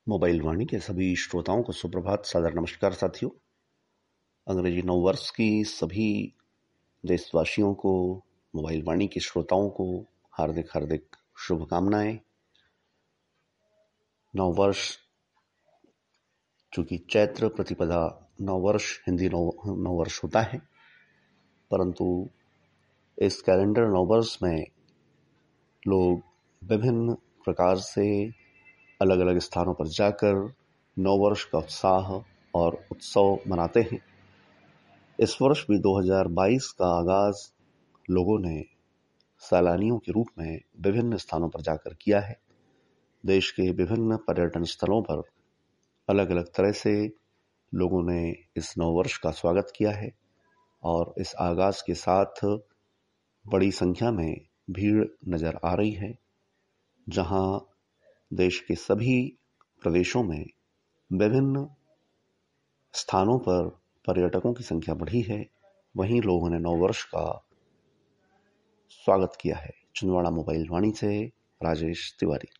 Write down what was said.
Mobile वाणी के सभी श्रोताओं को सुप्रभात, सादर नमस्कार साथियों। अंग्रेजी नववर्ष की सभी देशवासियों को, मोबाइल वाणी के श्रोताओं को हार्दिक हार्दिक शुभकामनाएं। नववर्ष चूंकि चैत्र प्रतिपदा नववर्ष हिंदी नववर्ष होता है, परंतु इस कैलेंडर नववर्ष में लोग विभिन्न प्रकार से अलग अलग स्थानों पर जाकर नववर्ष का उत्साह और उत्सव मनाते हैं। इस वर्ष भी 2022 का आगाज लोगों ने सैलानियों के रूप में विभिन्न स्थानों पर जाकर किया है। देश के विभिन्न पर्यटन स्थलों पर अलग अलग तरह से लोगों ने इस नववर्ष का स्वागत किया है और इस आगाज के साथ बड़ी संख्या में भीड़ नजर आ रही है। जहां देश के सभी प्रदेशों में विभिन्न स्थानों पर पर्यटकों की संख्या बढ़ी है, वहीं लोगों ने नववर्ष का स्वागत किया है। छिंदवाड़ा मोबाइल वाणी से राजेश तिवारी।